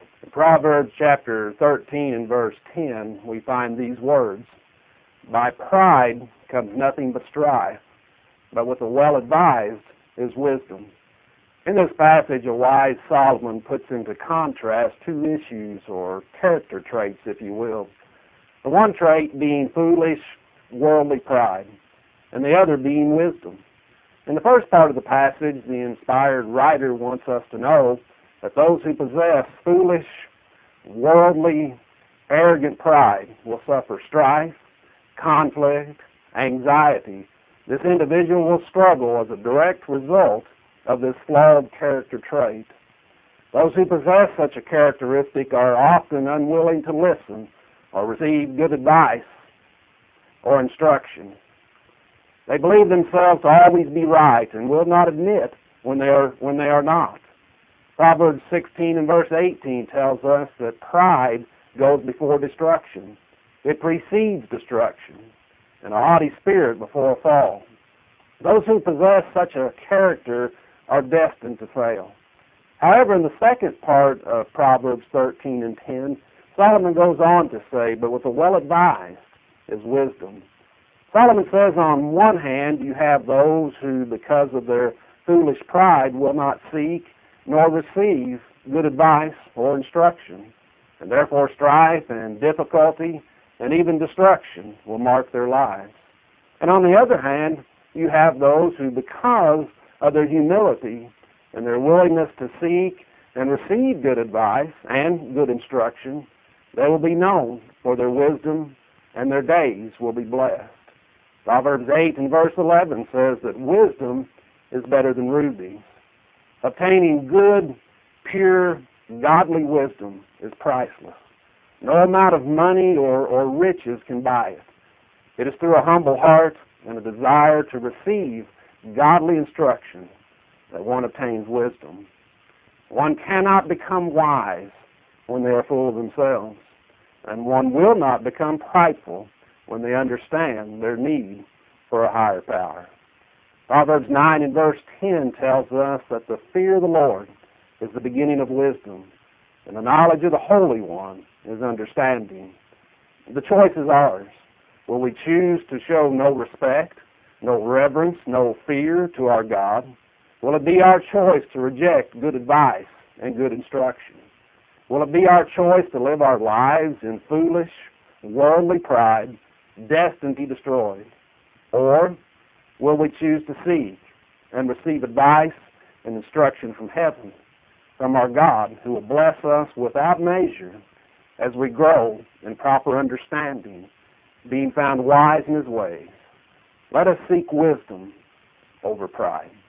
In Proverbs chapter 13 and verse 10, we find these words, "By pride comes nothing but strife, but with the well-advised is wisdom." In this passage, a wise Solomon puts into contrast two issues or character traits, if you will. The one trait being foolish, worldly pride, and the other being wisdom. In the first part of the passage, the inspired writer wants us to know that those who possess foolish, worldly, arrogant pride will suffer strife, conflict, anxiety. This individual will struggle as a direct result of this flawed character trait. Those who possess such a characteristic are often unwilling to listen or receive good advice or instruction. They believe themselves to always be right and will not admit when they are not. Proverbs 16 and verse 18 tells us that pride goes before destruction. It precedes destruction, and a haughty spirit before a fall. Those who possess such a character are destined to fail. However, in the second part of Proverbs 13 and 10, Solomon goes on to say, "But with the well-advised is wisdom." Solomon says, on one hand, you have those who, because of their foolish pride, will not seek nor receive good advice or instruction, and therefore strife and difficulty and even destruction will mark their lives. And on the other hand, you have those who, because of their humility and their willingness to seek and receive good advice and good instruction, they will be known for their wisdom and their days will be blessed. Proverbs 8 and verse 11 says that wisdom is better than rubies. Obtaining good, pure, godly wisdom is priceless. No amount of money or riches can buy it. It is through a humble heart and a desire to receive godly instruction that one obtains wisdom. One cannot become wise when they are full of themselves, and one will not become prideful when they understand their need for a higher power. Proverbs 9 and verse 10 tells us that the fear of the Lord is the beginning of wisdom, and the knowledge of the Holy One is understanding. The choice is ours. Will we choose to show no respect, no reverence, no fear to our God? Will it be our choice to reject good advice and good instruction? Will it be our choice to live our lives in foolish, worldly pride, destined to be destroyed? Or will we choose to seek and receive advice and instruction from heaven, from our God, who will bless us without measure as we grow in proper understanding, being found wise in His ways? Let us seek wisdom over pride.